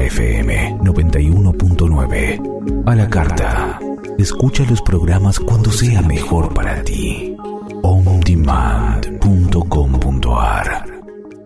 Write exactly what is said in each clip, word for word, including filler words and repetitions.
F M noventa y uno punto nueve. A la carta. Escucha los programas cuando sea mejor para ti. on demand punto com punto a r.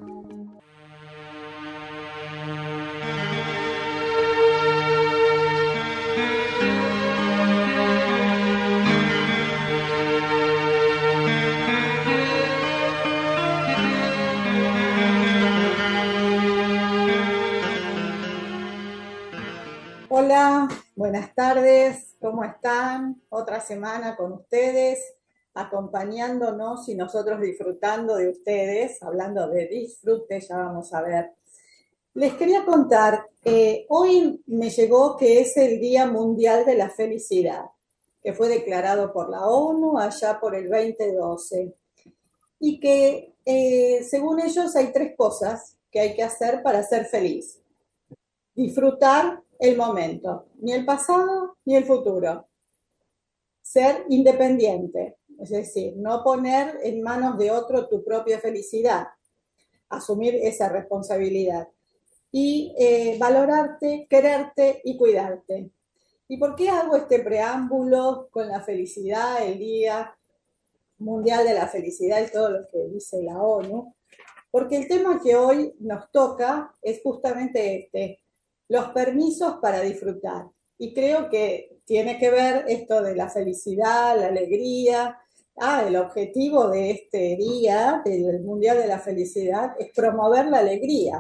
Hola, buenas tardes, ¿cómo están? Otra semana con ustedes, acompañándonos y nosotros disfrutando de ustedes, hablando de disfrute, ya vamos a ver. Les quería contar, eh, hoy me llegó que es el Día Mundial de la Felicidad, que fue declarado por la ONU allá por el veinte doce, y que eh, según ellos hay tres cosas que hay que hacer para ser feliz. Disfrutar el momento, ni el pasado ni el futuro. Ser independiente, es decir, no poner en manos de otro tu propia felicidad, asumir esa responsabilidad. Y eh, valorarte, quererte y cuidarte. ¿Y por qué hago este preámbulo con la felicidad, el Día Mundial de la Felicidad y todo lo que dice la ONU? Porque el tema que hoy nos toca es justamente este: los permisos para disfrutar. Y creo que tiene que ver esto de la felicidad, la alegría. Ah, el objetivo de este día, del Mundial de la Felicidad, es promover la alegría.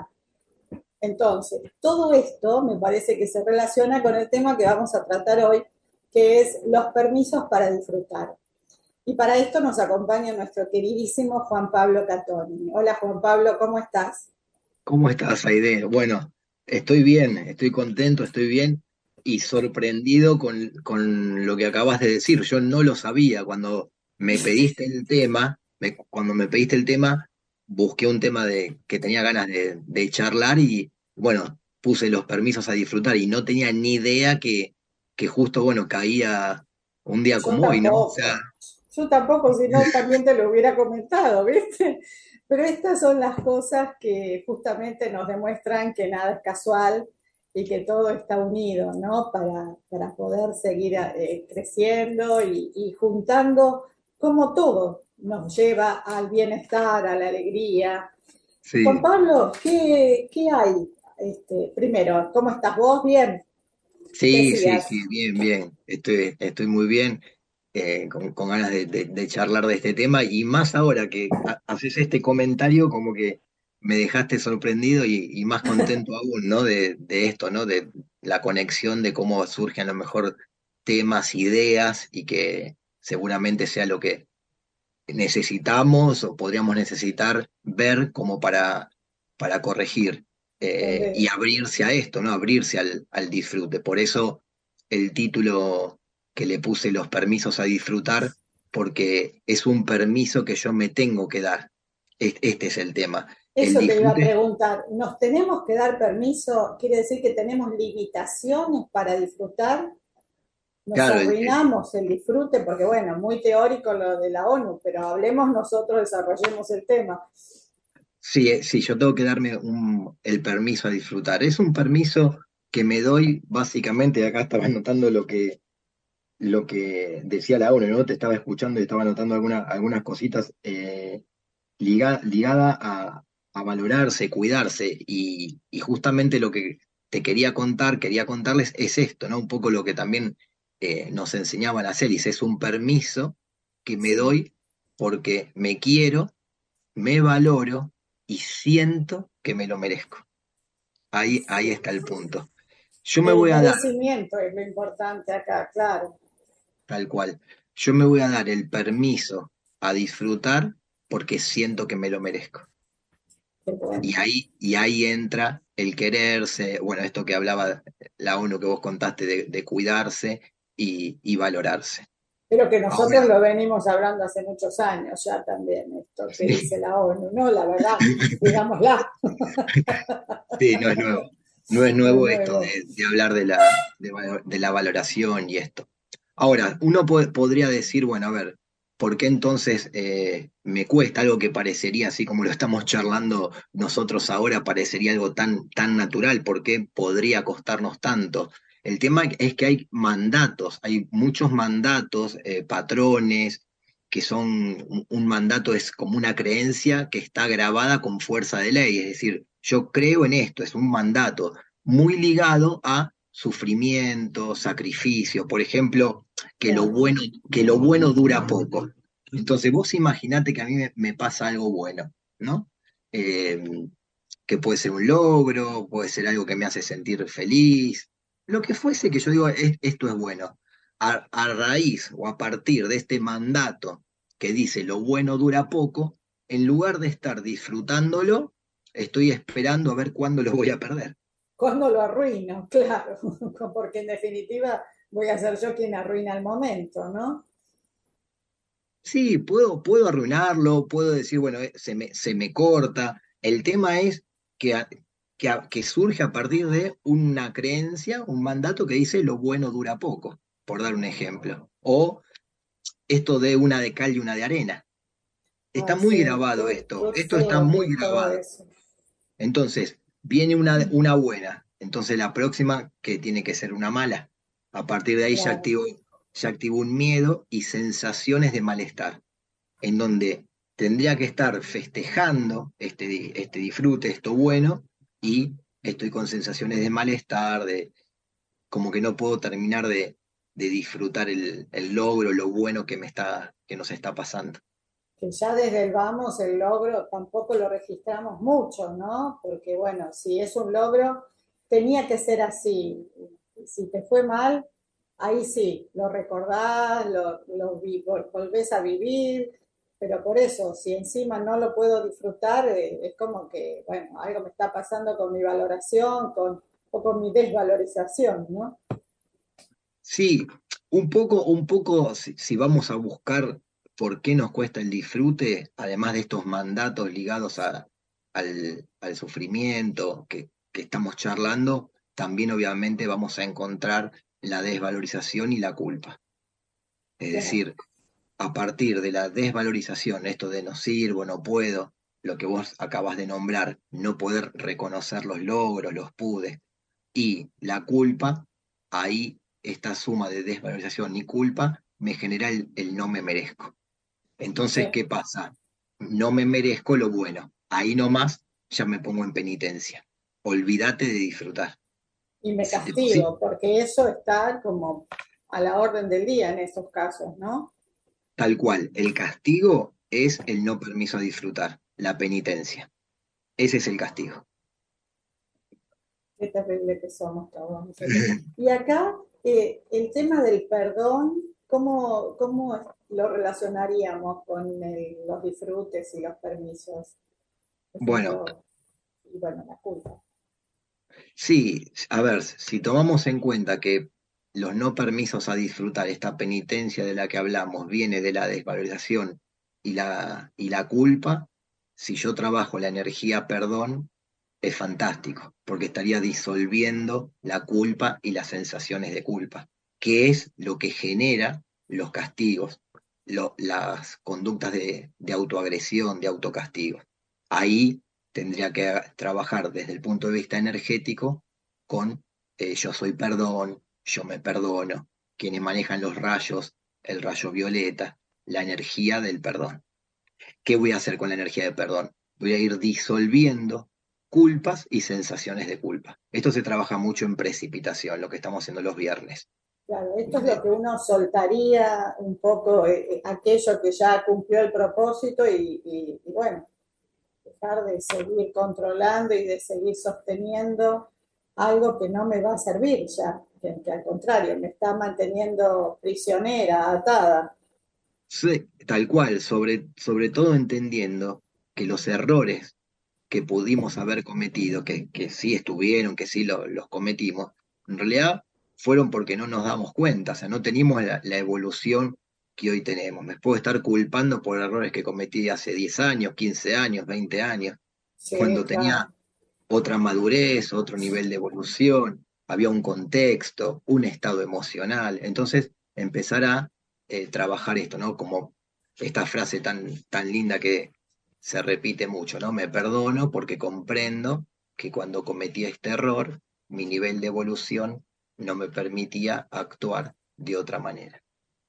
Entonces, todo esto me parece que se relaciona con el tema que vamos a tratar hoy, que es los permisos para disfrutar. Y para esto nos acompaña nuestro queridísimo Juan Pablo Catoni. Hola Juan Pablo, ¿cómo estás? ¿Cómo estás, Aide? Bueno, estoy bien, estoy contento, estoy bien y sorprendido con, con lo que acabas de decir. Yo no lo sabía. Cuando me pediste el tema, me- cuando me pediste el tema, busqué un tema de que tenía ganas de, de charlar y, bueno, puse los permisos a disfrutar y no tenía ni idea que, que justo, bueno, caía un día Yo como hoy, ¿no? O sea, tampoco, yo tampoco, si no también te lo hubiera comentado, ¿viste? Pero estas son las cosas que justamente nos demuestran que nada es casual y que todo está unido, ¿no? Para, para poder seguir eh, creciendo y, y juntando como todo nos lleva al bienestar, a la alegría. Juan sí. Pablo, ¿qué, qué hay? Este, primero, ¿cómo estás vos? Bien, Sí, sí, decías. sí, bien, bien. Estoy, estoy muy bien, eh, con, con ganas de, de- de charlar de este tema y más ahora que ha- haces este comentario como que me dejaste sorprendido y, y más contento aún, ¿no? De, de esto, ¿no? De la conexión de cómo surgen a lo mejor temas, ideas y que seguramente sea lo que necesitamos o podríamos necesitar ver como para, para corregir, eh, y Donde abrirse a esto, ¿no? Abrirse al, al disfrute. Por eso el título que le puse los permisos a disfrutar, porque es un permiso que yo me tengo que dar. Es- Este es el tema. El Eso te iba a disfrute, preguntar. ¿Nos tenemos que dar permiso? ¿Quiere decir que tenemos limitaciones para disfrutar? ¿Nos claro, el, el- arruinamos el disfrute? Porque bueno, muy teórico lo de la ONU, pero hablemos nosotros, desarrollemos el tema. sí, eh, sí, yo tengo que darme un- el permiso a disfrutar. Es un permiso que me doy básicamente, acá estaba anotando lo que lo que decía la ONU, ¿no? Te estaba escuchando y estaba anotando alguna- algunas cositas, eh, liga- ligada a, a valorarse, cuidarse, y, y justamente lo que te quería contar, quería contarles es esto, ¿no? Un poco lo que también eh, nos enseñaban las élites, es un permiso que me Sí, doy porque me quiero, me valoro y siento que me lo merezco. Ahí, ahí sí. está el punto. Yo me El voy a dar, merecimiento es lo importante acá, claro. tal cual. Yo me voy a dar el permiso a disfrutar porque siento que me lo merezco. Qué bueno. Y ahí, y ahí entra el quererse, bueno, esto que hablaba la ONU que vos contaste de, de cuidarse y, y valorarse. Pero que nosotros Ahora, lo venimos hablando hace muchos años ya también, esto que dice sí, la ONU, ¿no? La verdad, digámosla, sí, no es nuevo. No es no es nuevo esto de, nuevo. de hablar de la, de, valo- de la valoración y esto. Ahora, uno po- podría decir, bueno, a ver, ¿por qué entonces eh, me cuesta algo que parecería, así como lo estamos charlando nosotros ahora, parecería algo tan, tan natural? ¿Por qué podría costarnos tanto? El tema es que hay mandatos, hay muchos mandatos, eh, patrones, que son, un, un mandato es como una creencia que está grabada con fuerza de ley, es decir, yo creo en esto, es un mandato muy ligado a sufrimiento, sacrificio, por ejemplo, que lo Claro. bueno, que lo bueno dura poco. Entonces vos imaginate que a mí me, me pasa algo bueno, ¿no? Eh, que puede ser un logro, puede ser algo que me hace sentir feliz, lo que fuese que yo digo, "Es- esto es bueno". A, a raíz o a partir de este mandato que dice lo bueno dura poco, en lugar de estar disfrutándolo, estoy esperando a ver cuándo lo voy a perder. ¿Cuándo lo arruino? Claro, porque en definitiva voy a ser yo quien arruina el momento, ¿no? Sí, puedo, puedo arruinarlo, puedo decir, bueno, eh, se me, se me corta. El tema es que, a- que, a- que surge a partir de una creencia, un mandato que dice lo bueno dura poco, por dar un ejemplo. O esto de una de cal y una de arena. Está Ay, muy sí, grabado qué, esto, qué esto está feo que muy es todo grabado. eso. Entonces, viene una, una buena, entonces la próxima que tiene que ser una mala. A partir de ahí ya Claro, activo, ya activo un miedo y sensaciones de malestar en donde tendría que estar festejando este, di- este disfrute, esto bueno, y estoy con sensaciones de malestar, de como que no puedo terminar de, de disfrutar el, el logro, lo bueno que me está, que nos está pasando. que ya desde el vamos, el logro tampoco lo registramos mucho, ¿no? Porque bueno, si es un logro, tenía que ser así. Si te fue mal, ahí sí, lo recordás, lo, lo vi- volvés a vivir, pero por eso, si encima no lo puedo disfrutar, eh, es como que, bueno, algo me está pasando con mi valoración, con, o con mi desvalorización, ¿no? Sí, un poco, un poco, si, si vamos a buscar por qué nos cuesta el disfrute, además de estos mandatos ligados a- al, al sufrimiento que, que estamos charlando, también obviamente vamos a encontrar la desvalorización y la culpa. Es Claro. decir, a partir de la desvalorización, esto de no sirvo, no puedo, lo que vos acabas de nombrar, no poder reconocer los logros, los pude, y la culpa, ahí esta suma de desvalorización y culpa me genera el, el no me merezco. Entonces, Sí. ¿qué pasa? No me merezco lo bueno. Ahí nomás ya me pongo en penitencia. Olvídate de disfrutar. Y me Si te, sí, castigo, porque eso está como a la orden del día en esos casos, ¿no? tal cual, el castigo es el no permiso a disfrutar, la penitencia. Ese es el castigo. Qué terrible que somos todos nosotros. Y acá, eh, el tema del perdón, ¿cómo, cómo lo relacionaríamos con el- los disfrutes y los permisos? Por Bueno, ejemplo, y bueno, la culpa. sí, a ver, si tomamos en cuenta que los no permisos a disfrutar, esta penitencia de la que hablamos, viene de la desvalorización y la, y la culpa, si yo trabajo la energía perdón, es fantástico, porque estaría disolviendo la culpa y las sensaciones de culpa, que es lo que genera los castigos, lo- las conductas de, de autoagresión, de autocastigo. Ahí tendría que trabajar desde el punto de vista energético con eh, yo soy perdón, yo me perdono, quienes manejan los rayos, el rayo violeta, la energía del perdón. ¿Qué voy a hacer con la energía del perdón? Voy a ir disolviendo culpas y sensaciones de culpa. Esto se trabaja mucho en precipitación, lo que estamos haciendo los viernes. Claro, esto es lo Donde, que uno soltaría un poco, eh, eh, aquello que ya cumplió el propósito y, y- y bueno, dejar de seguir controlando y de seguir sosteniendo algo que no me va a servir ya, que, que al contrario, me está manteniendo prisionera, atada. sí, tal cual, sobre, sobre todo entendiendo que los errores que pudimos haber cometido, que, que sí estuvieron, que sí lo- los cometimos, en realidad fueron porque no nos damos cuenta, o sea, no teníamos la, la evolución que hoy tenemos. Me puedo estar culpando por errores que cometí hace diez años, quince años, veinte años, Sí, cuando claro. tenía otra madurez, otro nivel de evolución, había un contexto, un estado emocional. Entonces, empezar a eh, trabajar esto, ¿no? Como esta frase tan, tan linda que se repite mucho, ¿no? Me perdono porque comprendo que cuando cometí este error, mi nivel de evolución no me permitía actuar de otra manera.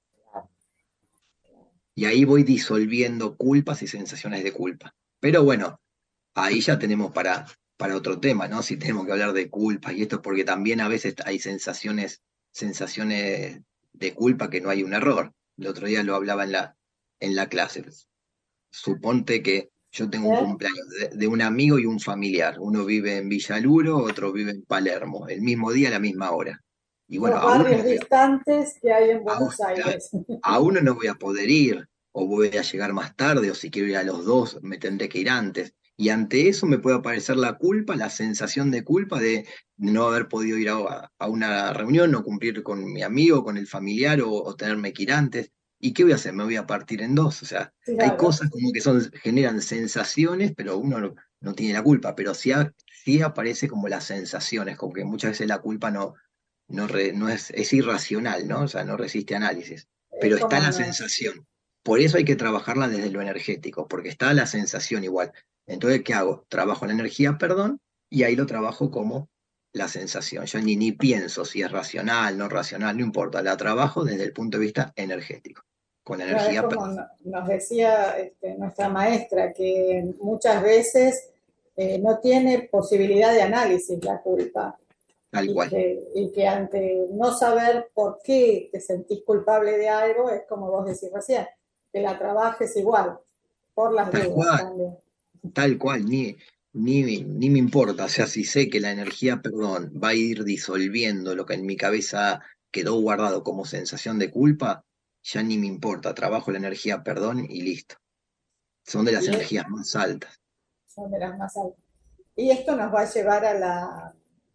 Y ahí voy disolviendo culpas y sensaciones de culpa. Pero bueno, ahí ya tenemos para, para otro tema, ¿no? Si tenemos que hablar de culpa y esto, porque también a veces hay sensaciones, sensaciones de culpa que no hay un error. El otro día lo hablaba en la, en la clase. Suponte que yo tengo un ¿Eh? cumpleaños de, de un amigo y un familiar. Uno vive en Villaluro, otro vive en Palermo, el mismo día, a la misma hora. Y bueno, Dos a uno barrios no voy a, distantes que hay en a, Buenos Aires. a uno no voy a poder ir, o voy a llegar más tarde, o si quiero ir a los dos, me tendré que ir antes. Y ante eso me puede aparecer la culpa, la sensación de culpa de no haber podido ir a, a una reunión, no cumplir con mi amigo, con el familiar, o, o tenerme que ir antes. ¿Y qué voy a hacer? Me voy a partir en dos. O sea, hay Claro, cosas como que son, generan sensaciones, pero uno no, no tiene la culpa. Pero sí, ha- sí aparece como las sensaciones, como que muchas veces la culpa no, no, re- no es, es irracional, ¿no? O sea, no resiste análisis, es pero está como la nos, sensación. Por eso hay que trabajarla desde lo energético, porque está la sensación igual. Entonces, ¿qué hago? Trabajo la energía, perdón, y ahí lo trabajo como la sensación. Yo ni, ni pienso si es racional, no racional, no importa, la trabajo desde el punto de vista energético, con la claro, es energía, como perdón, no- nos decía este, nuestra maestra, que muchas veces eh, no tiene posibilidad de análisis la culpa tal y cual, que, y que ante no saber por qué te sentís culpable de algo, es como vos decís recién, que la trabajes igual, por las tal dudas cual, también. tal cual, ni, ni, ni me importa. O sea, si sé que la energía, perdón, va a ir disolviendo lo que en mi cabeza quedó guardado como sensación de culpa, ya ni me importa. Trabajo la energía, perdón, y listo. Son de las Y es, energías más altas. son de las más altas. Y esto nos va a llevar a la,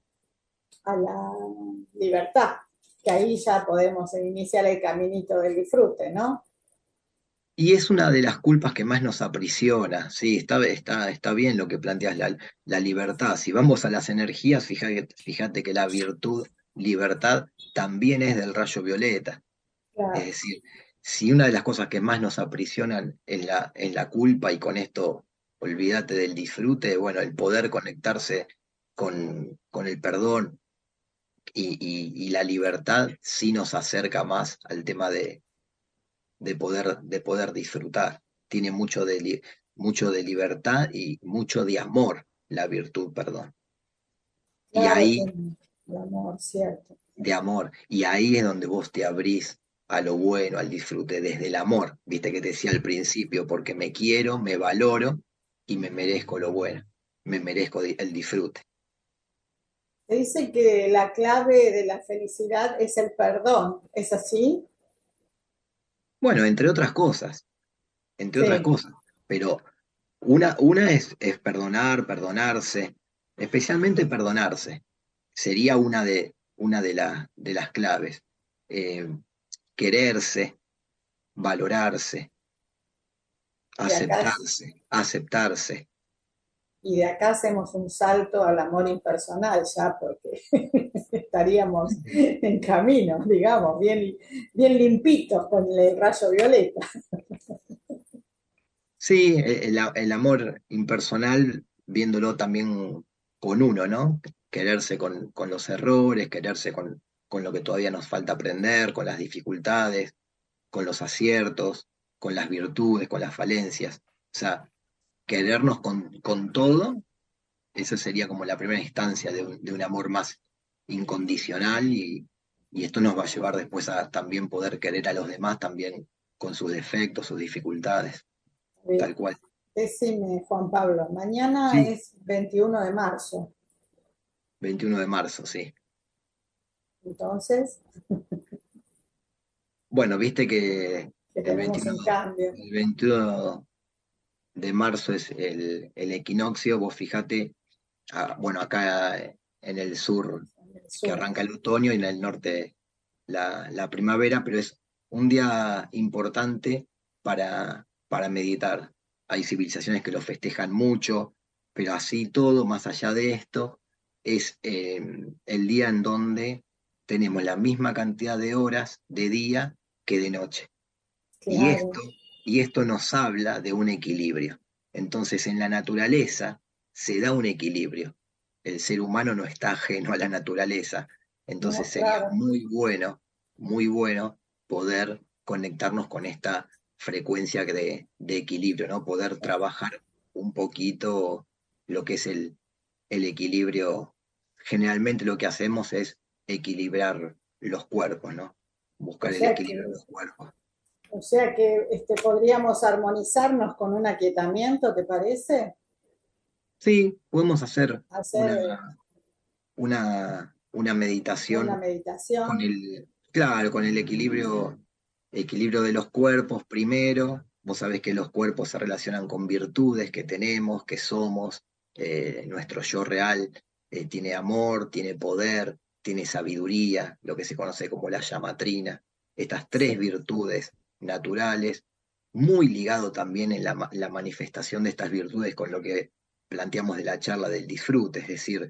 a la libertad, que ahí ya podemos iniciar el caminito del disfrute, ¿no? Y es una de las culpas que más nos aprisiona. Sí, está, está, está bien lo que planteas, la, la libertad. Si vamos a las energías, fíjate, fíjate que la virtud, libertad, también es del rayo violeta. Es Claro, decir, si una de las cosas que más nos aprisionan es la, es la culpa, y con esto olvídate del disfrute, bueno, el poder conectarse con, con el perdón y, y- y la libertad sí nos acerca más al tema de, de poder, de poder disfrutar. Tiene mucho de, li- mucho de libertad y mucho de amor, la virtud, perdón. Y claro, ahí tiene el amor, cierto. de amor. Y ahí es donde vos te abrís a lo bueno, al disfrute, desde el amor. Viste que te decía al principio, porque me quiero, me valoro y me merezco lo bueno, me merezco di- el disfrute. Se dice que la clave de la felicidad es el perdón, ¿es así? Bueno, entre otras cosas, entre otras Sí, cosas, pero una, una es, es perdonar, perdonarse, especialmente perdonarse. Sería una de, una de, la- de las claves. Eh, Quererse, valorarse, y acá, aceptarse, aceptarse. y de acá hacemos un salto al amor impersonal ya, porque estaríamos en camino, digamos, bien, bien limpitos con el rayo violeta. Sí, e, el, a- el amor impersonal, viéndolo también con uno, ¿no? Quererse con, con los errores, quererse con, con lo que todavía nos falta aprender, con las dificultades, con los aciertos, con las virtudes, con las falencias. O sea, querernos con, con todo, esa sería como la primera instancia de un, de un amor más incondicional, y, y esto nos va a llevar después a también poder querer a los demás también con sus defectos, sus dificultades, tal cual. Decime, Juan Pablo, mañana Sí, es veintiuno de marzo, veintiuno de marzo, sí. entonces, Bueno, viste que que el tenemos veintiuno, un cambio. el veintiuno de marzo es el, el equinoccio. Vos fijate, ah, bueno, acá en el sur En el que sur. arranca el otoño y en el norte la, la primavera, pero es un día importante para, para meditar. Hay civilizaciones que lo festejan mucho, pero así todo, más allá de esto, es eh, el día en donde tenemos la misma cantidad de horas de día que de noche. Y esto, Claro, y esto nos habla de un equilibrio. Entonces, en la naturaleza se da un equilibrio. El ser humano no está ajeno a la naturaleza. Entonces No, sería claro. muy bueno, muy bueno poder conectarnos con esta frecuencia de, de equilibrio, ¿no? Poder trabajar un poquito lo que es el, el equilibrio. Generalmente lo que hacemos es equilibrar los cuerpos, ¿no? O Buscar el sea que, equilibrio de los cuerpos. o sea que este, podríamos armonizarnos con un aquietamiento, ¿te parece? Sí, podemos hacer Hacer una, eh, una, una una meditación con meditación. el, claro, con el equilibrio, equilibrio de los cuerpos primero. Vos sabés que los cuerpos se relacionan con virtudes que tenemos, que somos. Eh, nuestro yo real eh, tiene amor, tiene poder, tiene sabiduría, lo que se conoce como la llamatrina. Estas tres Sí. virtudes naturales, muy ligado también en la, ma- la manifestación de estas virtudes con lo que planteamos de la charla del disfrute, es decir,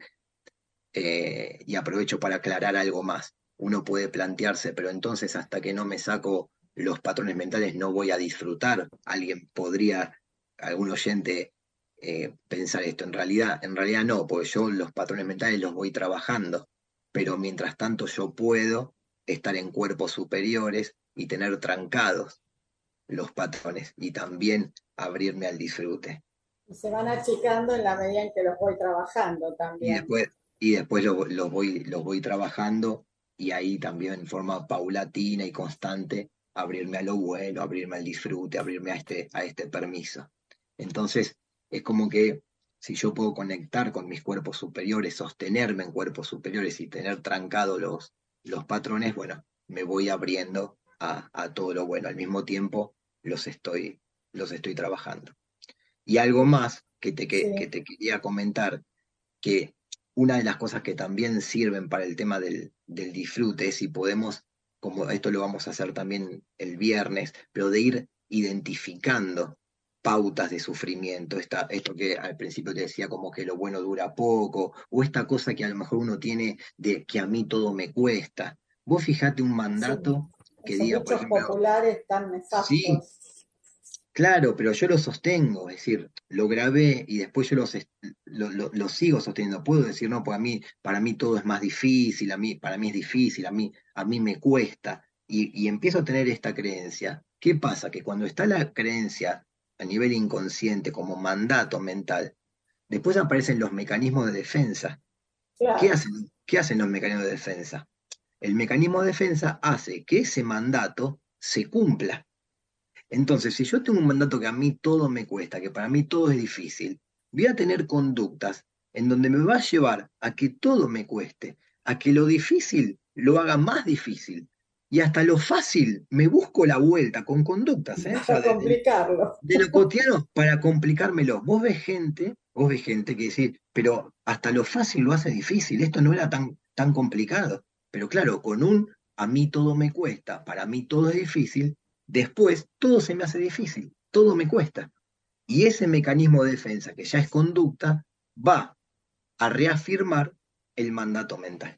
eh, y aprovecho para aclarar algo más. Uno puede plantearse, pero entonces hasta que no me saco los patrones mentales no voy a disfrutar. Alguien podría, algún oyente, eh, pensar esto. En realidad, en realidad no, porque yo los patrones mentales los voy trabajando, pero mientras tanto yo puedo estar en cuerpos superiores y tener trancados los patrones y también abrirme al disfrute. Y se van achicando en la medida en que los voy trabajando Y también. después, y después lo- los voy, los voy trabajando y ahí también en forma paulatina y constante abrirme a lo bueno, abrirme al disfrute, abrirme a este, a este permiso. Entonces, es como que si yo puedo conectar con mis cuerpos superiores, sostenerme en cuerpos superiores y tener trancados los, los patrones, bueno, me voy abriendo a, a todo lo bueno. Al mismo tiempo, los estoy, los estoy trabajando. Y algo más que te, que, que Sí, te quería comentar que una de las cosas que también sirven para el tema del, del disfrute es si podemos, como esto lo vamos a hacer también el viernes, pero de ir identificando pautas de sufrimiento, esta, esto que al principio te decía como que lo bueno dura poco, o esta cosa que a lo mejor uno tiene de que a mí todo me cuesta. Vos fijate un sí. mandato que Esos diga, por dichos ejemplo, populares tan sí, nefastos. claro, pero yo lo sostengo, es decir, lo grabé y después yo los est- lo, lo- lo sigo sosteniendo. Puedo decir, no, pues a mí, para mí todo es más difícil, a mí, para mí es difícil, a mí, a mí me cuesta. Y, y empiezo a tener esta creencia. ¿Qué pasa? Que cuando está la creencia a nivel inconsciente como mandato mental, después aparecen los mecanismos de defensa. ¿Qué Claro, hacen, qué hacen los mecanismos de defensa? El mecanismo de defensa hace que ese mandato se cumpla. Entonces, si yo tengo un mandato que a mí todo me cuesta, que para mí todo es difícil, voy a tener conductas en donde me va a llevar a que todo me cueste, a que lo difícil lo haga más difícil. Y hasta lo fácil me busco la vuelta con conductas, ¿eh? Ya para de, de- complicarlo. de lo cotidiano para complicármelo. Vos ves gente, vos ves gente que dice, pero hasta lo fácil lo hace difícil, esto no era tan, tan complicado. Pero claro, con un a mí todo me cuesta, para mí todo es difícil, después todo se me hace difícil, todo me cuesta. Y ese mecanismo de defensa, que ya es conducta, va a reafirmar el mandato mental.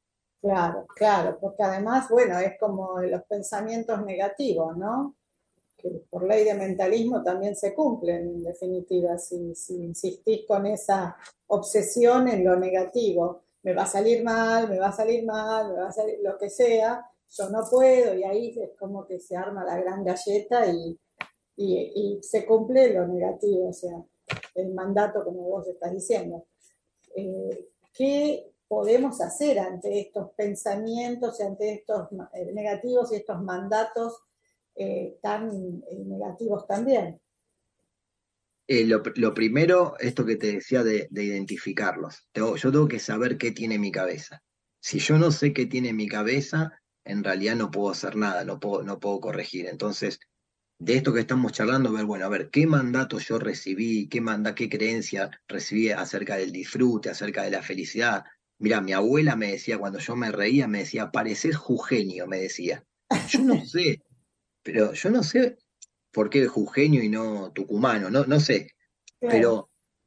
Claro, claro, porque además, bueno, es como los pensamientos negativos, ¿no? Que por ley de mentalismo también se cumplen, en definitiva, si, si insistís con esa obsesión en lo negativo. Me va a salir mal, me va a salir mal, me va a salir lo que sea, yo no puedo, y ahí es como que se arma la gran galleta y, y, y se cumple lo negativo, o sea, el mandato como vos estás diciendo. Eh, ¿Qué podemos hacer ante estos pensamientos, ante estos eh, negativos y estos mandatos eh, tan eh, negativos también? Eh, lo, lo primero, esto que te decía de, de identificarlos. Tengo- yo tengo que saber qué tiene mi cabeza. Si yo no sé qué tiene mi cabeza, en realidad no puedo hacer nada, no puedo, no puedo corregir. Entonces, de esto que estamos charlando, ver, bueno, a ver, qué mandato yo recibí, qué manda, qué creencia recibí acerca del disfrute, acerca de la felicidad. Mira, mi abuela me decía, cuando yo me reía, me decía, pareces Jugenio, me decía. Yo no sé, pero yo no sé por qué Jujeño y no tucumano, no, no sé, Claro, pero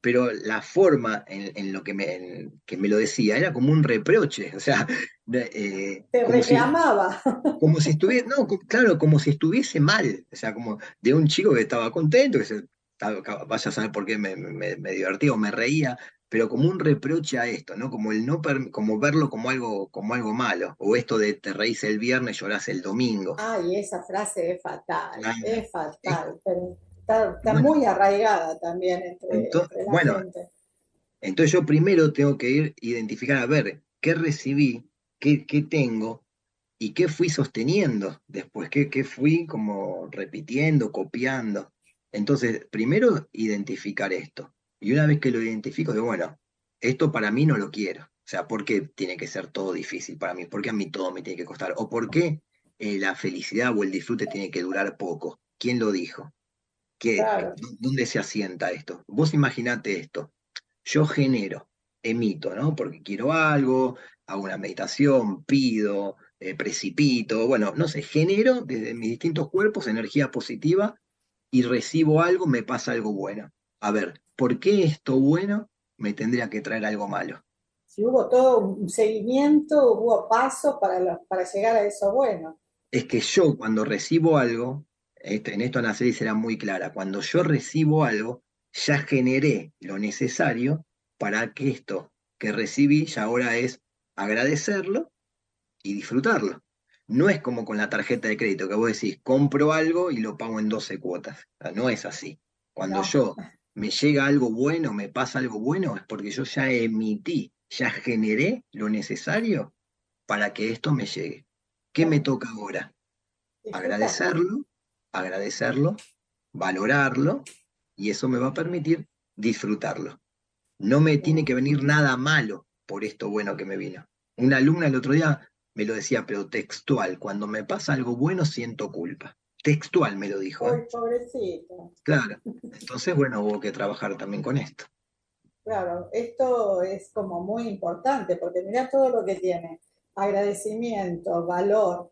pero la forma en, en lo que me, en que me lo decía era como un reproche, o sea, de- eh, Te como si, reclamaba. como si estuviese, no, co- claro, como si estuviese mal, o sea, como de un chico que estaba contento, que se, estaba- vaya a saber por qué me, me, me divertía o me reía, pero como un reproche a esto, ¿no? Como el no per- como verlo como algo, como algo malo, o esto de te reís el viernes, llorás el domingo. Ay, esa frase es fatal, Claro. es Es- fatal, pero está, está bueno, muy arraigada también entre, ento- entre la bueno, gente. entonces yo primero tengo que ir identificar, a ver, qué recibí, qué, qué tengo y qué fui sosteniendo después, qué, qué fui como repitiendo, copiando. Entonces, primero identificar esto. Y una vez que lo identifico, digo, bueno, esto para mí no lo quiero. O sea, ¿por qué tiene que ser todo difícil para mí? ¿Por qué a mí todo me tiene que costar? ¿O por qué eh, la felicidad o el disfrute tiene que durar poco? ¿Quién lo dijo? ¿Qué, Claro, ¿Dónde se asienta esto? Vos imaginate esto. Yo genero, emito, ¿no? Porque quiero algo, hago una meditación, pido, eh, precipito, bueno, no sé, genero desde mis distintos cuerpos energía positiva y recibo algo, me pasa algo bueno. A ver, ¿por qué esto bueno me tendría que traer algo malo? si hubo todo un seguimiento, hubo pasos para, los- para llegar a eso bueno. Es que yo cuando recibo algo, este, en esto Ana Celi será muy clara, cuando yo recibo algo, ya generé lo necesario para que esto que recibí ya ahora es agradecerlo y disfrutarlo. No es como con la tarjeta de crédito, que vos decís, compro algo y lo pago en doce cuotas. O sea, no es así. Cuando No, yo me llega algo bueno, me pasa algo bueno, es porque yo ya emití, ya generé lo necesario para que esto me llegue. ¿Qué me claro, toca ahora? disfrutar. Agradecerlo, agradecerlo, valorarlo, y eso me va a permitir disfrutarlo. No me tiene que venir nada malo por esto bueno que me vino. Una alumna el otro día me lo decía, pero textual, cuando me pasa algo bueno siento culpa. Textual me lo dijo, ¿eh? Uy, pobrecito. Claro. Entonces, bueno, hubo que trabajar también con esto. Claro, esto es como muy importante porque mira todo lo que tiene. Agradecimiento, valor,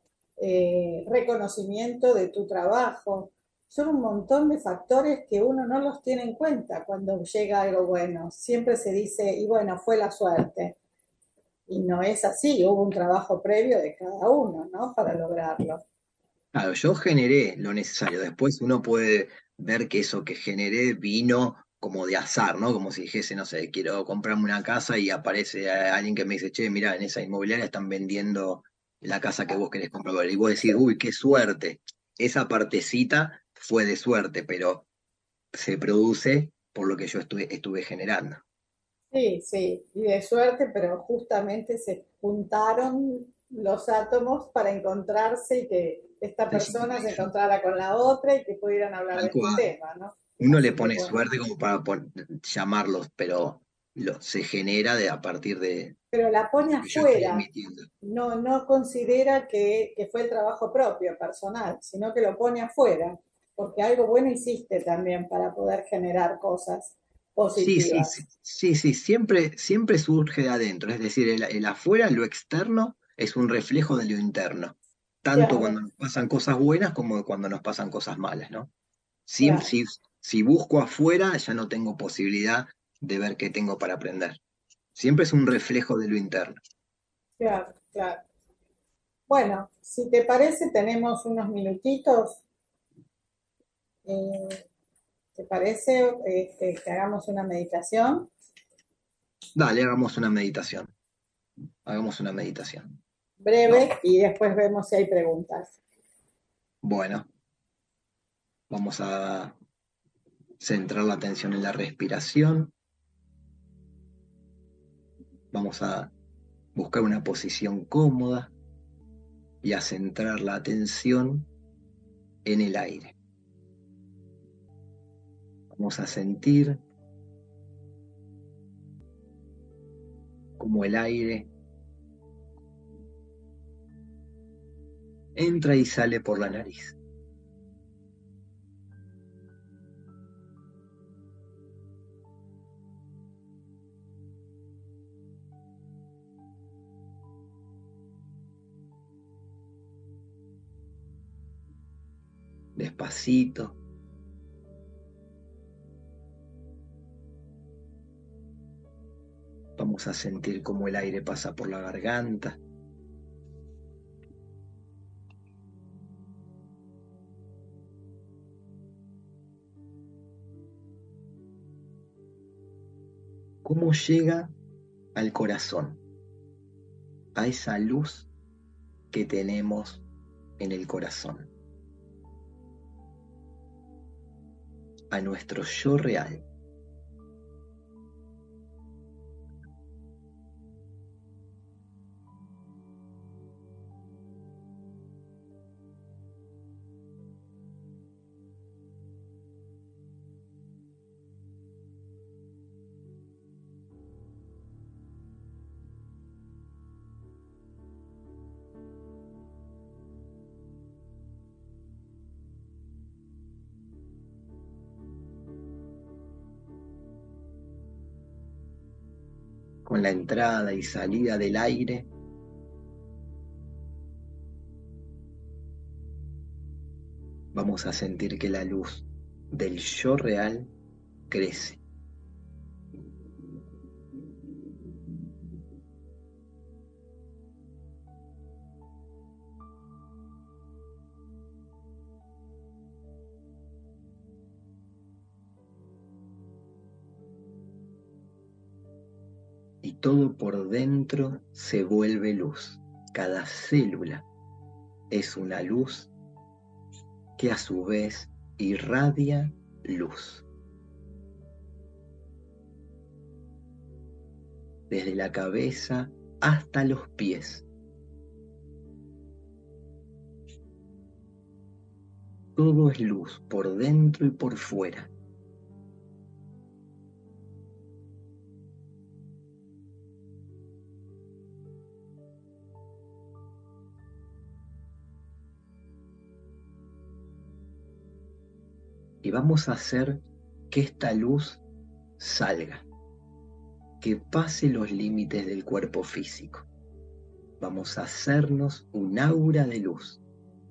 eh, reconocimiento de tu trabajo. Son un montón de factores que uno no los tiene en cuenta cuando llega algo bueno. Siempre se dice, y bueno, fue la suerte. Y no es así, hubo un trabajo previo de cada uno, ¿no? Para lograrlo. Claro, yo generé lo necesario. Después uno puede ver que eso que generé vino como de azar, ¿no? Como si dijese, no sé, quiero comprarme una casa y aparece eh, alguien que me dice, che, mira, en esa inmobiliaria están vendiendo la casa que vos querés comprar. Y vos decís, uy, qué suerte. Esa partecita fue de suerte, pero se produce por lo que yo estuve, estuve generando. Sí, sí, y de suerte, pero justamente se juntaron los átomos para encontrarse y que esta Sí, sí, persona se sí, encontrara con la otra y que pudieran hablar de tal este cual. tema, ¿no? Uno le Así que pone bueno, suerte como para pon- llamarlos, pero lo, se genera de, a partir de pero la de pone lo que yo estoy afuera, emitiendo. no, no considera que, que fue el trabajo propio, personal, sino que lo pone afuera, porque algo bueno hiciste también para poder generar cosas Sí, sí, sí, positivas. sí, sí, siempre, siempre surge de adentro, es decir, el, el afuera, lo externo, es un reflejo de lo interno, tanto Claro, cuando nos pasan cosas buenas como cuando nos pasan cosas malas, ¿no? Si, claro, si, si busco afuera, ya no tengo posibilidad de ver qué tengo para aprender. Siempre es un reflejo de lo interno. claro, claro. Bueno, si te parece, tenemos unos minutitos. Eh, ¿Te parece eh, que, que hagamos una meditación? Dale, hagamos una meditación, hagamos una meditación, ¿no? Breve y después vemos si hay preguntas. Bueno, vamos a centrar la atención en la respiración, vamos a buscar una posición cómoda y a centrar la atención en el aire. Vamos a sentir cómo el aire entra y sale por la nariz. Despacito, Vamos a sentir cómo el aire pasa por la garganta. Cómo llega al corazón, a esa luz que tenemos en el corazón, a nuestro yo real. Con la entrada y salida del aire, vamos a sentir que la luz del yo real crece. Y todo por dentro se vuelve luz. Cada célula es una luz que a su vez irradia luz. Desde la cabeza hasta los pies. Todo es luz por dentro y por fuera. Y vamos a hacer que esta luz salga, que pase los límites del cuerpo físico. Vamos a hacernos un aura de luz.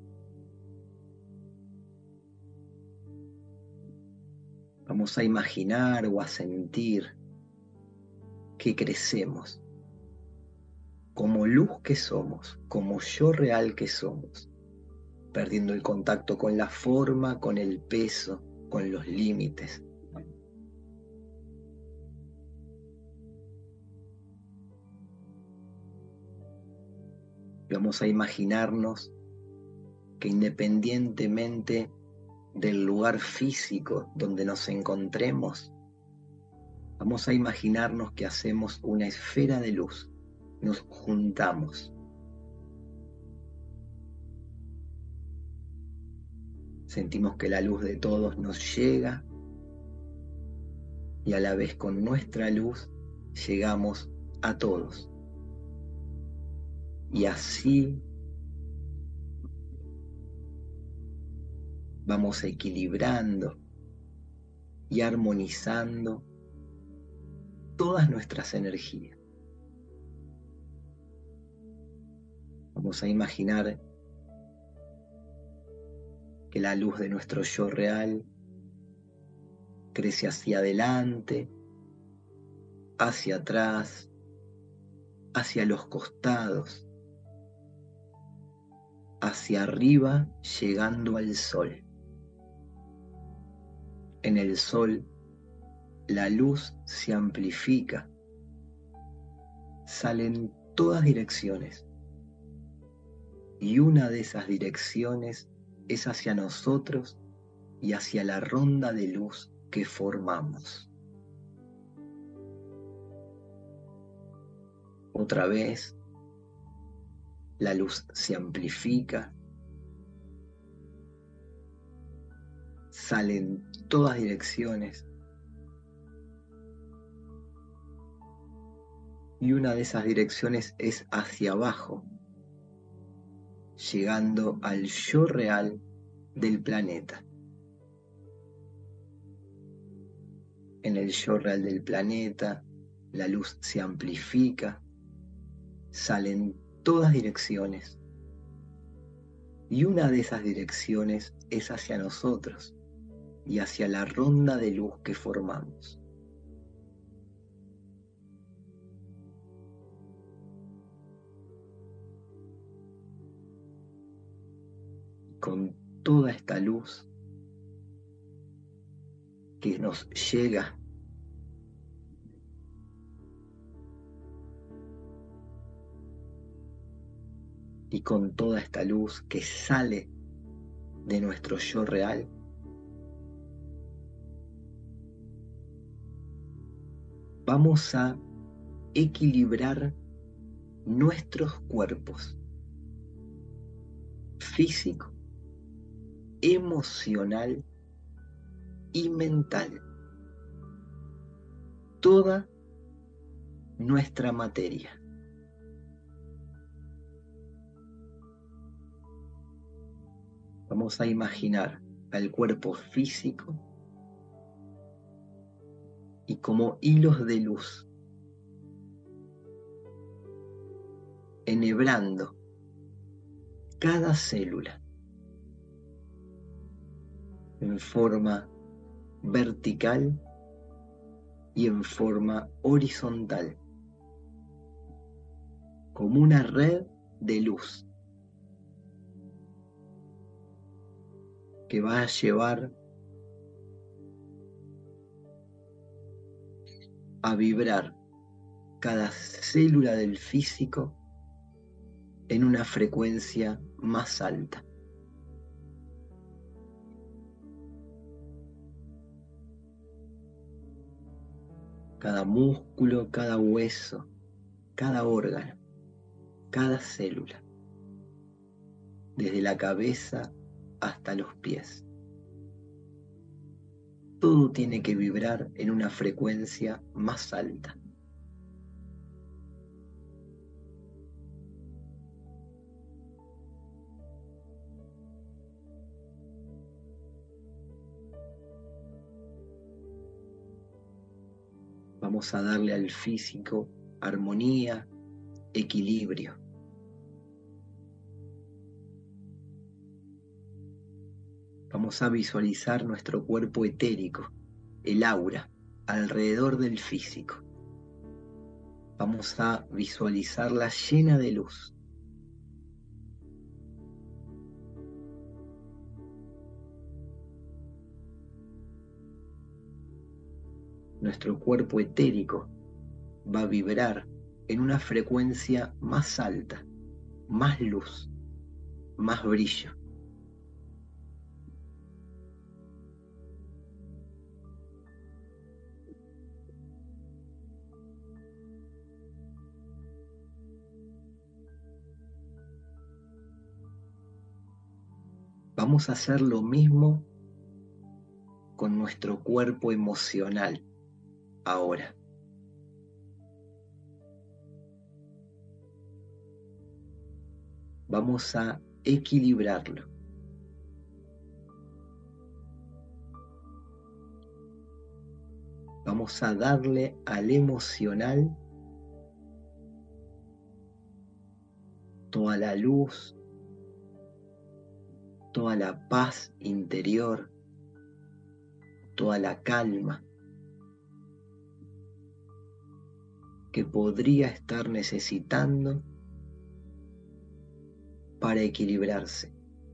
Vamos a imaginar o a sentir que crecemos como luz que somos, como yo real que somos, perdiendo el contacto con la forma, con el peso, con los límites. Vamos a imaginarnos que independientemente del lugar físico donde nos encontremos, vamos a imaginarnos que hacemos una esfera de luz, nos juntamos. Sentimos que la luz de todos nos llega y a la vez con nuestra luz llegamos a todos. Y así vamos equilibrando y armonizando todas nuestras energías. Vamos a imaginar que la luz de nuestro yo real crece hacia adelante, hacia atrás, hacia los costados, hacia arriba, llegando al sol. En el sol, la luz se amplifica, sale en todas direcciones, y una de esas direcciones es hacia nosotros y hacia la ronda de luz que formamos. Otra vez, la luz se amplifica, sale en todas direcciones, y una de esas direcciones es hacia abajo, llegando al yo real del planeta. En el yo real del planeta, la luz se amplifica, sale en todas direcciones, y una de esas direcciones es hacia nosotros y hacia la ronda de luz que formamos. con toda esta luz que nos llega y con toda esta luz que sale de nuestro yo real, vamos a equilibrar nuestros cuerpos físico, emocional y mental, toda nuestra materia. Vamos a imaginar al cuerpo físico y como hilos de luz, enhebrando cada célula en forma vertical y en forma horizontal, como una red de luz que va a llevar a vibrar cada célula del físico en una frecuencia más alta. Cada músculo, cada hueso, cada órgano, cada célula, desde la cabeza hasta los pies. Todo tiene que vibrar en una frecuencia más alta. Vamos a darle al físico armonía, equilibrio. Vamos a visualizar nuestro cuerpo etérico, el aura, alrededor del físico. Vamos a visualizarla llena de luz. Nuestro cuerpo etérico va a vibrar en una frecuencia más alta, más luz, más brillo. Vamos a hacer lo mismo con nuestro cuerpo emocional ahora. Vamos a equilibrarlo. Vamos a darle al emocional toda la luz, toda la paz interior, toda la calma que podría estar necesitando para equilibrarse,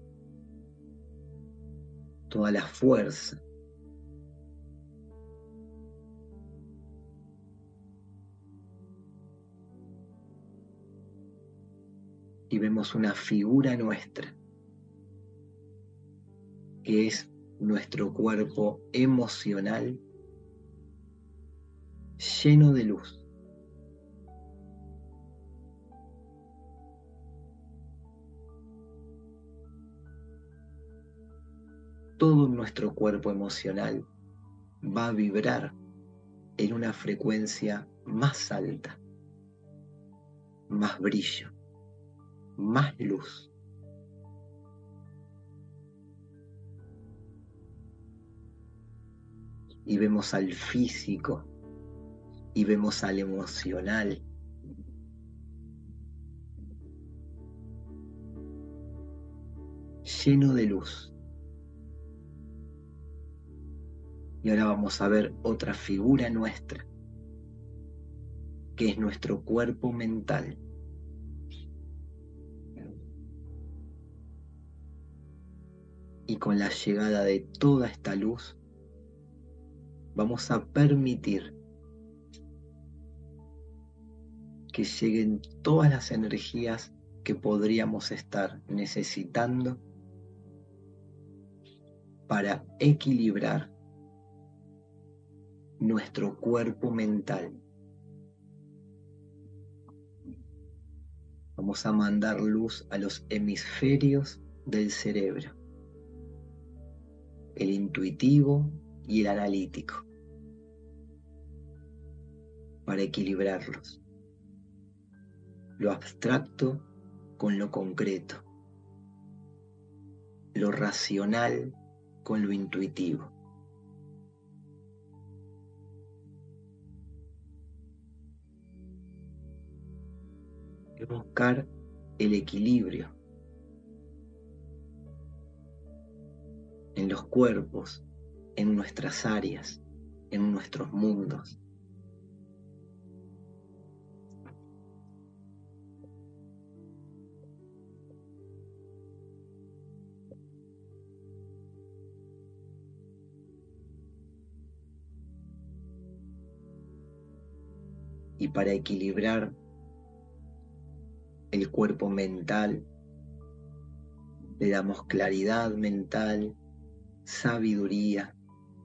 toda la fuerza. Y vemos una figura nuestra, que es nuestro cuerpo emocional lleno de luz. Todo nuestro cuerpo emocional va a vibrar en una frecuencia más alta, más brillo, más luz. Y vemos al físico y vemos al emocional lleno de luz. Y ahora vamos a ver otra figura nuestra, que es nuestro cuerpo mental. Y con la llegada de toda esta luz, vamos a permitir que lleguen todas las energías que podríamos estar necesitando para equilibrar nuestro cuerpo mental. Vamos a mandar luz a los hemisferios del cerebro, el intuitivo y el analítico, para equilibrarlos, lo abstracto con lo concreto, lo racional con lo intuitivo. Y buscar el equilibrio en los cuerpos, en nuestras áreas, en nuestros mundos. Y para equilibrar el cuerpo mental, le damos claridad mental, sabiduría,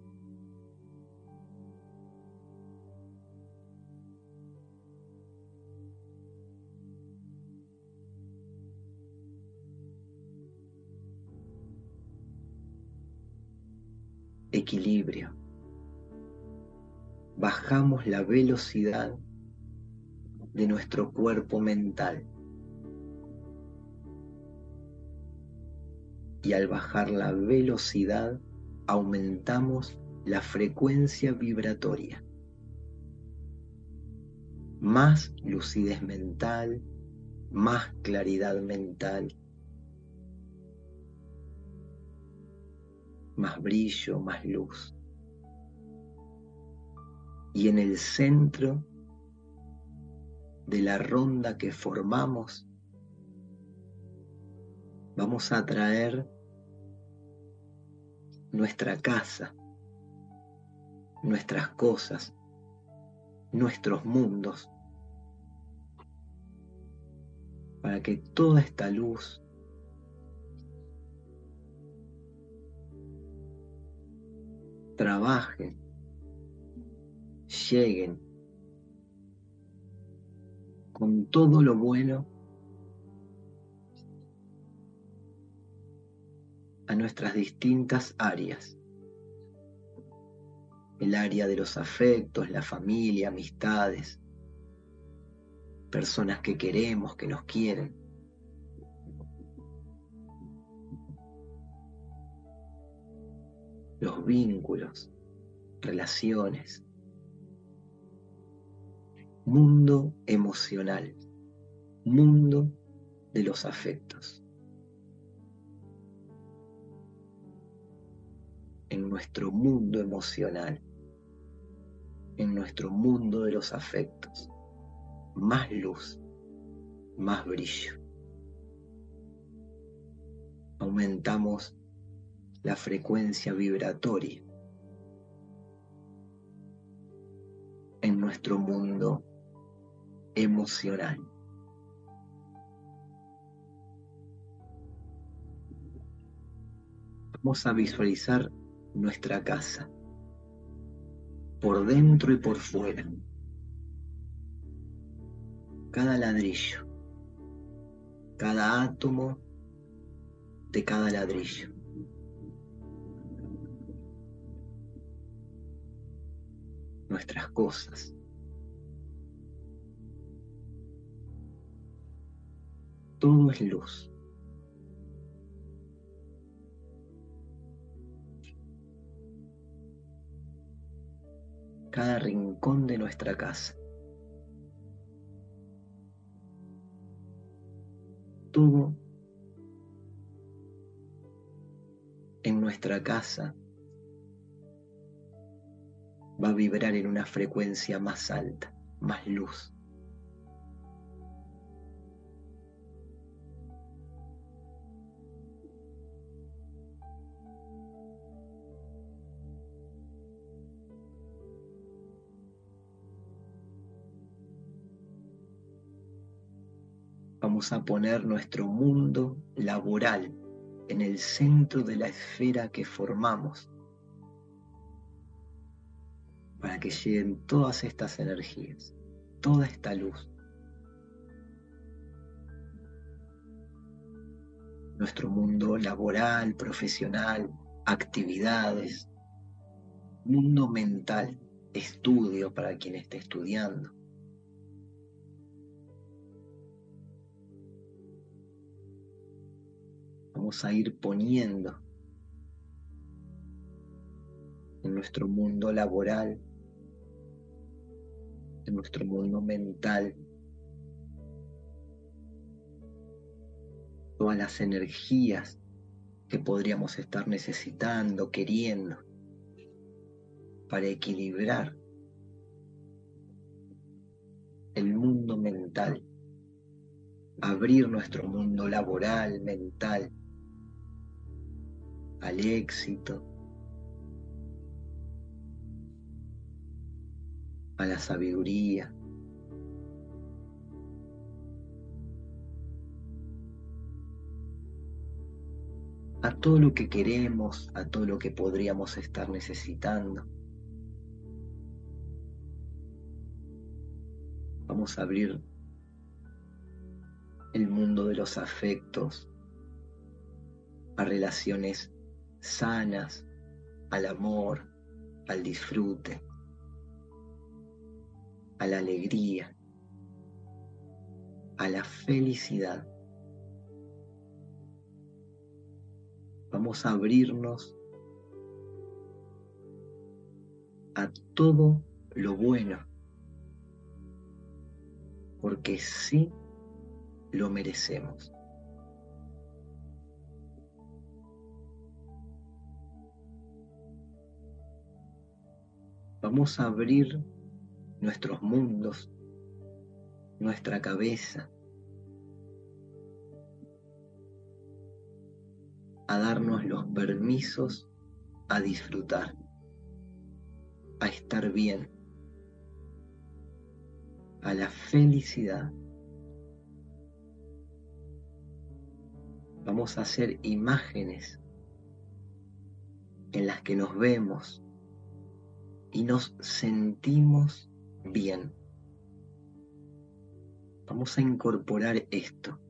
equilibrio. Bajamos la velocidad de nuestro cuerpo mental. Y al bajar la velocidad, aumentamos la frecuencia vibratoria. Más lucidez mental, más claridad mental, más brillo, más luz. Y en el centro de la ronda que formamos, vamos a traer nuestra casa, nuestras cosas, nuestros mundos, para que toda esta luz trabaje, lleguen con todo lo bueno a nuestras distintas áreas. El área de los afectos, la familia, amistades, personas que queremos, que nos quieren. Los vínculos, relaciones. Mundo emocional, mundo de los afectos. En nuestro mundo emocional, en nuestro mundo de los afectos, más luz, más brillo. Aumentamos la frecuencia vibratoria en nuestro mundo emocional. Vamos a visualizar nuestra casa, por dentro y por fuera. Cada ladrillo, cada átomo de cada ladrillo. Nuestras cosas. Todo es luz. Cada rincón de nuestra casa. Todo en nuestra casa va a vibrar en una frecuencia más alta, más luz. Vamos a poner nuestro mundo laboral en el centro de la esfera que formamos para que lleguen todas estas energías, toda esta luz. Nuestro mundo laboral, profesional, actividades, mundo mental, estudio para quien esté estudiando. Vamos a ir poniendo en nuestro mundo laboral, en nuestro mundo mental, todas las energías que podríamos estar necesitando, queriendo, para equilibrar el mundo mental, abrir nuestro mundo laboral, mental, al éxito, a la sabiduría. A todo lo que queremos, a todo lo que podríamos estar necesitando. Vamos a abrir el mundo de los afectos a relaciones sanas, al amor, al disfrute, a la alegría, a la felicidad. Vamos a abrirnos a todo lo bueno, porque sí lo merecemos. Vamos a abrir nuestros mundos, nuestra cabeza, a darnos los permisos a disfrutar, a estar bien, a la felicidad. Vamos a hacer imágenes en las que nos vemos y nos sentimos bien. Vamos a incorporar esto,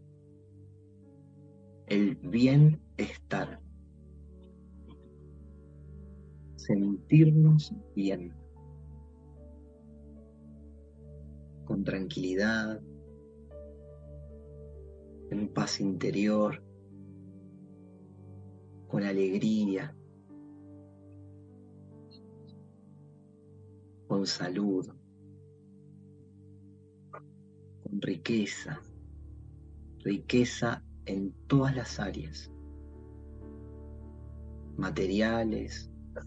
el bienestar, sentirnos bien, con tranquilidad, en paz interior, con alegría, con salud, con riqueza, riqueza en todas las áreas, materiales,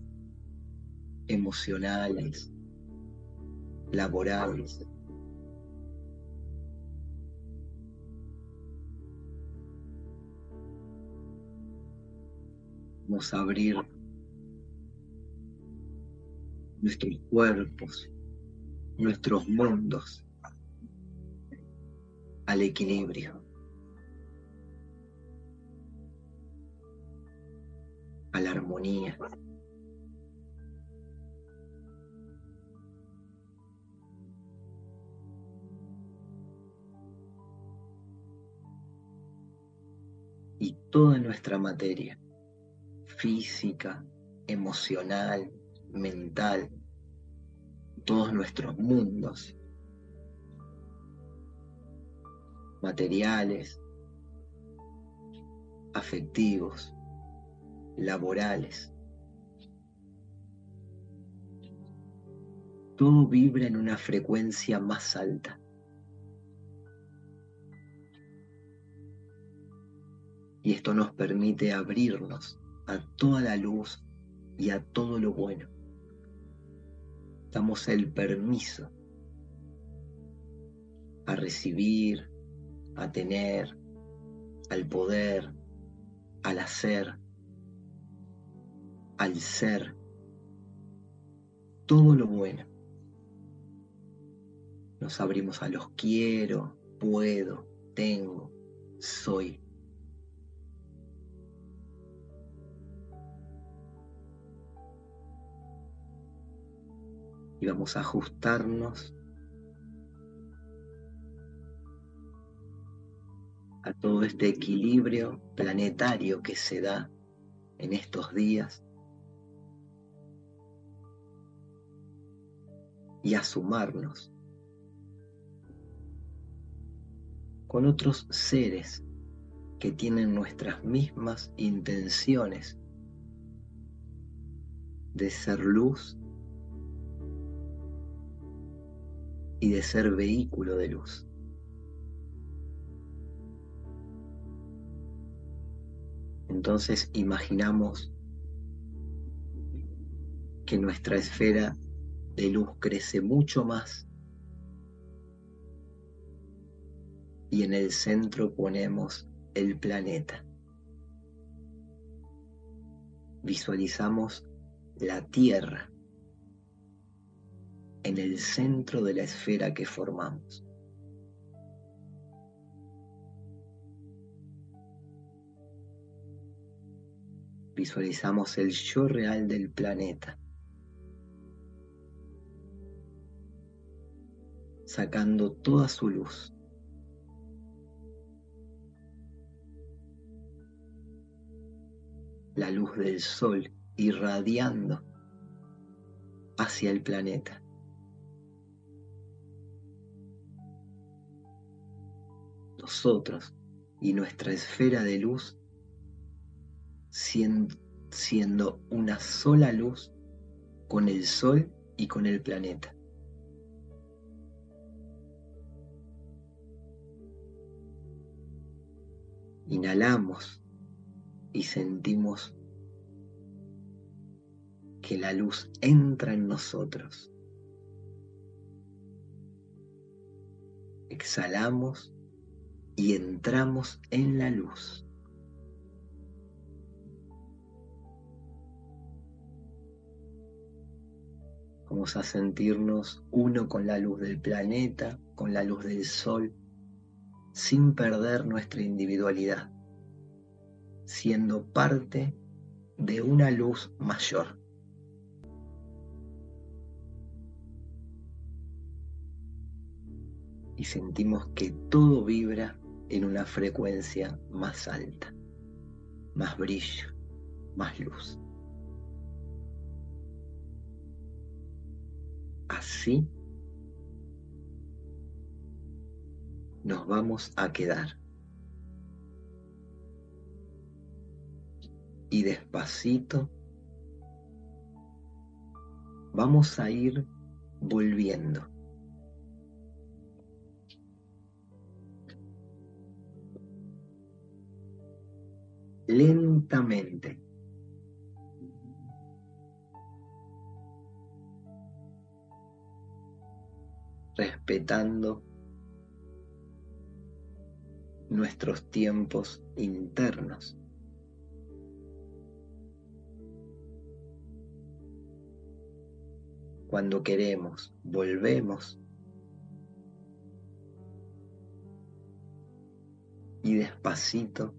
emocionales, laborales. Vamos a abrir nuestros cuerpos, nuestros mundos al equilibrio, a la armonía. Y toda nuestra materia, física, emocional, mental, todos nuestros mundos, materiales, afectivos, laborales, todo vibra en una frecuencia más alta. Y esto nos permite abrirnos a toda la luz y a todo lo bueno. Damos el permiso a recibir, a tener, al poder, al hacer, al ser, todo lo bueno. Nos abrimos a los quiero, puedo, tengo, soy. Y vamos a ajustarnos a todo este equilibrio planetario que se da en estos días y a sumarnos con otros seres que tienen nuestras mismas intenciones de ser luz y de ser vehículo de luz. Entonces imaginamos que nuestra esfera de luz crece mucho más y en el centro ponemos el planeta. Visualizamos la Tierra en el centro de la esfera que formamos. Visualizamos el yo real del planeta, sacando toda su luz. La luz del sol irradiando hacia el planeta. Nosotros y nuestra esfera de luz siendo, siendo una sola luz con el sol y con el planeta. Inhalamos y sentimos que la luz entra en nosotros. Exhalamos y entramos en la luz. Vamos a sentirnos uno con la luz del planeta, con la luz del sol, sin perder nuestra individualidad, siendo parte de una luz mayor. Y sentimos que todo vibra en una frecuencia más alta, más brillo, más luz. Así nos vamos a quedar. Y despacito vamos a ir volviendo. Lentamente. Respetando nuestros tiempos internos. Cuando queremos, volvemos y despacito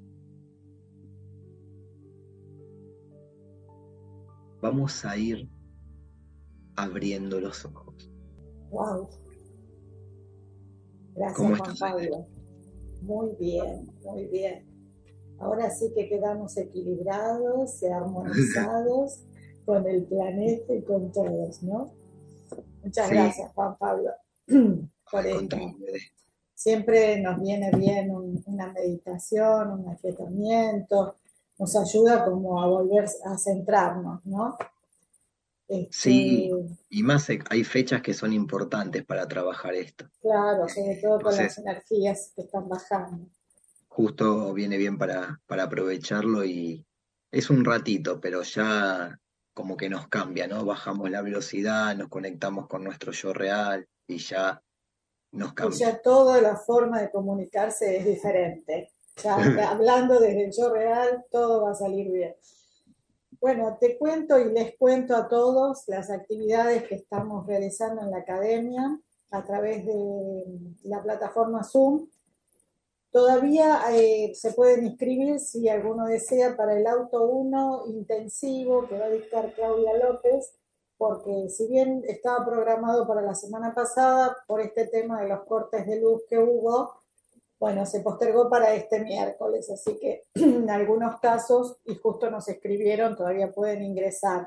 vamos a ir abriendo los ojos. Wow. Gracias, ¿Cómo Juan estás, Pablo. Muy bien, muy bien. Ahora sí que quedamos equilibrados y armonizados con el planeta y con todos, ¿no? Muchas Sí. Gracias, Juan Pablo, por Al esto. contrario, Bede. Siempre nos viene bien un- una meditación, un aquietamiento, nos ayuda como a volver a centrarnos, ¿no? Este, Sí, y más eh, hay fechas que son importantes para trabajar esto. Claro, sobre todo con las Entonces, energías que están bajando. justo viene bien para, para aprovecharlo y es un ratito, pero ya como que nos cambia, ¿no? Bajamos la velocidad, nos conectamos con nuestro yo real y ya nos Y cambia. ya toda la forma de comunicarse es diferente. Ya hablando desde el yo real, todo va a salir bien. Bueno, te cuento y les cuento a todos las actividades que estamos realizando en la academia a través de la plataforma Zoom. Todavía eh, se pueden inscribir si alguno desea para el auto uno intensivo que va a dictar Claudia López, porque si bien estaba programado para la semana pasada, por este tema de los cortes de luz que hubo, bueno, se postergó para este miércoles, así que en algunos casos, y justo nos escribieron, todavía pueden ingresar.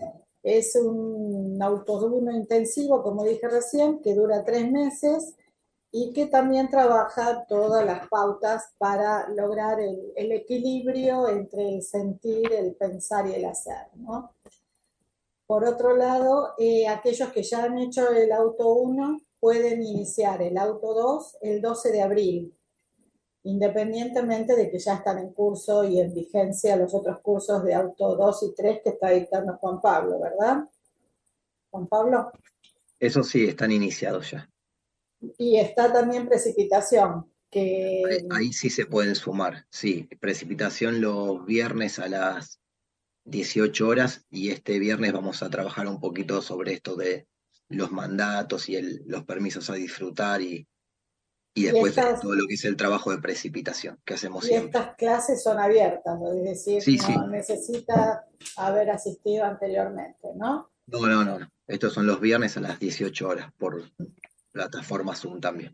Es un auto uno intensivo, como dije recién, que dura tres meses y que también trabaja todas las pautas para lograr el, el equilibrio entre el sentir, el pensar y el hacer, ¿no? Por otro lado, eh, aquellos que ya han hecho el auto uno pueden iniciar el auto dos el doce de abril, independientemente de que ya están en curso y en vigencia los otros cursos de auto dos y tres que está dictando Juan Pablo, ¿verdad? Juan Pablo. Eso sí, están iniciados ya. Y está también precipitación, que... Ahí, ahí sí se pueden sumar, sí. Precipitación los viernes a las dieciocho horas y este viernes vamos a trabajar un poquito sobre esto de los mandatos y el, los permisos a disfrutar y, y después y estas, todo lo que es el trabajo de precipitación que hacemos y siempre. estas clases son abiertas, es decir, Sí, no sí. necesita haber asistido anteriormente, ¿no? No, no, no, no. Estos son los viernes a las dieciocho horas por plataforma Zoom también.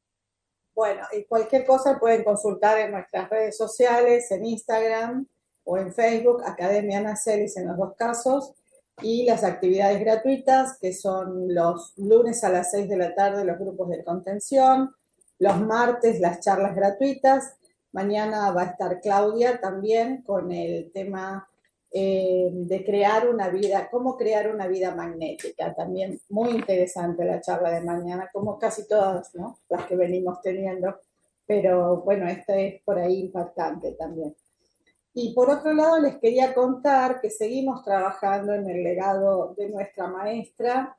Bueno, y cualquier cosa pueden consultar en nuestras redes sociales, en Instagram o en Facebook, Academia Ana Celis en los dos casos, y las actividades gratuitas, que son los lunes a las seis de la tarde los grupos de contención, los martes las charlas gratuitas, mañana va a estar Claudia también con el tema eh, de crear una vida, cómo crear una vida magnética, también muy interesante la charla de mañana, como casi todas, ¿no?, las que venimos teniendo, pero bueno, esta es por ahí impactante también. Y por otro lado les quería contar que seguimos trabajando en el legado de nuestra maestra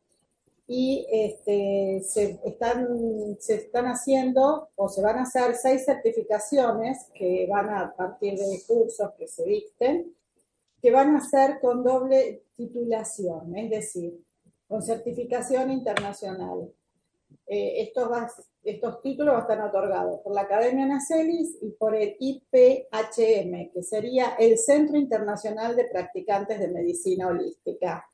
y este, se, están, se están haciendo o se van a hacer seis certificaciones que van a partir de cursos que se dicten, que van a ser con doble titulación, es decir, con certificación internacional. Eh, estos, va, estos títulos van a estar otorgados por la Academia Ana Celis y por el I P H M, que sería el Centro Internacional de Practicantes de Medicina Holística.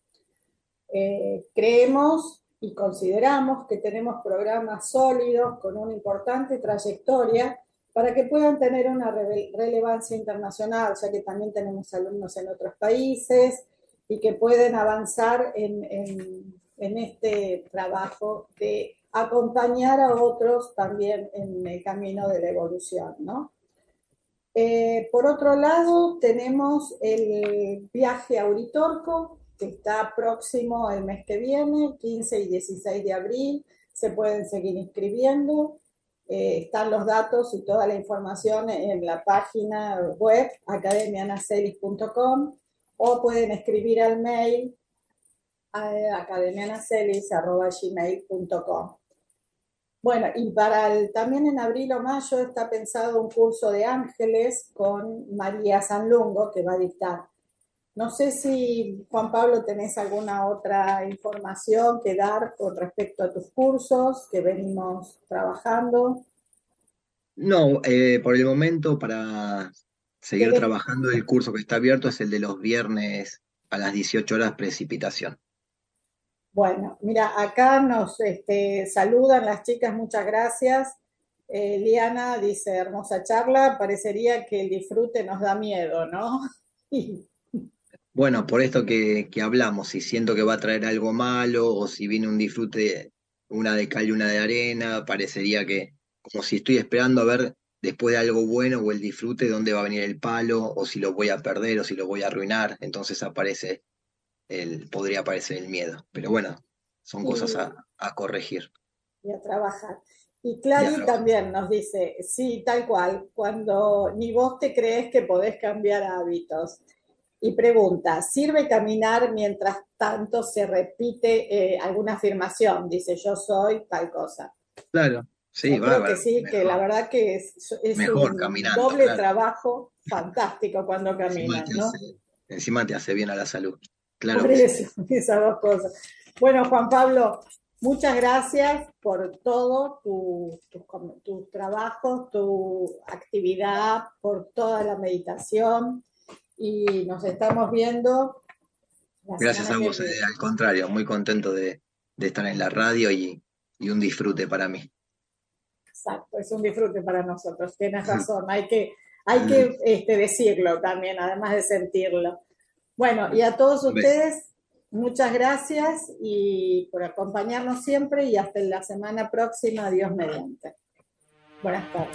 Eh, creemos y consideramos que tenemos programas sólidos con una importante trayectoria para que puedan tener una re relevancia internacional, ya que también tenemos alumnos en otros países y que pueden avanzar en, en, en este trabajo de acompañar a otros también en el camino de la evolución, ¿no? Eh, por otro lado, tenemos el viaje a Uritorco, que está próximo el mes que viene, quince y dieciséis de abril, se pueden seguir inscribiendo. Eh, están los datos y toda la información en la página web academia ana celis punto com o pueden escribir al mail a academia ana celis arroba gmail punto com. Bueno, y para el, también en abril o mayo está pensado un curso de ángeles con María Sanlungo que va a dictar. No sé si, Juan Pablo, tenés alguna otra información que dar con respecto a tus cursos que venimos trabajando. No, eh, por el momento, para seguir trabajando, el curso que está abierto es el de los viernes a las dieciocho horas, precipitación. Bueno, mira, acá nos este, saludan las chicas, muchas gracias. Eh, Liana dice, hermosa charla, parecería que el disfrute nos da miedo, ¿no? Bueno, por esto que, que hablamos, si siento que va a traer algo malo o si viene un disfrute, una de cal y una de arena, parecería que como si estoy esperando a ver después de algo bueno o el disfrute dónde va a venir el palo o si lo voy a perder o si lo voy a arruinar, entonces aparece el, podría aparecer el miedo. Pero bueno, son y, cosas a, a corregir. Y a trabajar. Y Clary también nos dice, sí, tal cual, cuando ni vos te crees que podés cambiar hábitos. Y pregunta, ¿sirve caminar mientras tanto se repite eh, alguna afirmación? Dice, yo soy tal cosa. Claro, sí, yo bárbaro. Creo que sí, mejor, que la verdad que es, es mejor un caminando, doble claro. trabajo fantástico cuando caminas, encima ¿no? Hace, encima te hace bien a la salud. Claro Por que eso, sí. esas dos cosas. Bueno, Juan Pablo, muchas gracias por todo, tu, tus tu trabajos, tu actividad, por toda la meditación y nos estamos viendo la Gracias a semana que vos, eh, viene. al contrario, muy contento de, de estar en la radio y, y un disfrute para mí. Exacto, es un disfrute para nosotros, tienes razón, hay que, hay que este, decirlo también, además de sentirlo. Bueno, y a todos ustedes, muchas gracias y por acompañarnos siempre y hasta la semana próxima, Dios mediante. Buenas tardes.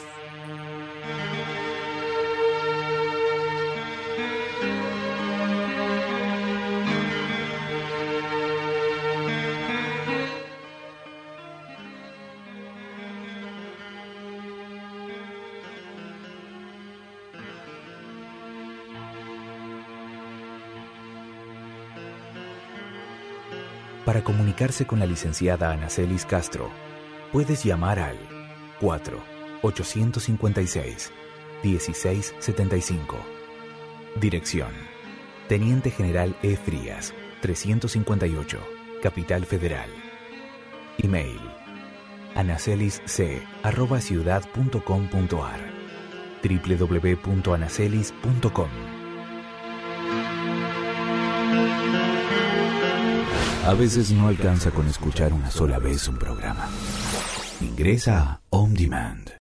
Para comunicarse con la licenciada Anacelis Castro, puedes llamar al cuatro ochocientos cincuenta y seis dieciséis setenta y cinco. Dirección: Teniente General E. Frías, trescientos cincuenta y ocho, Capital Federal. Email: anacelisc arroba ciudad punto com punto ar, doble u doble u doble u punto anacelis punto com. A veces no alcanza con escuchar una sola vez un programa. Ingresa a On Demand.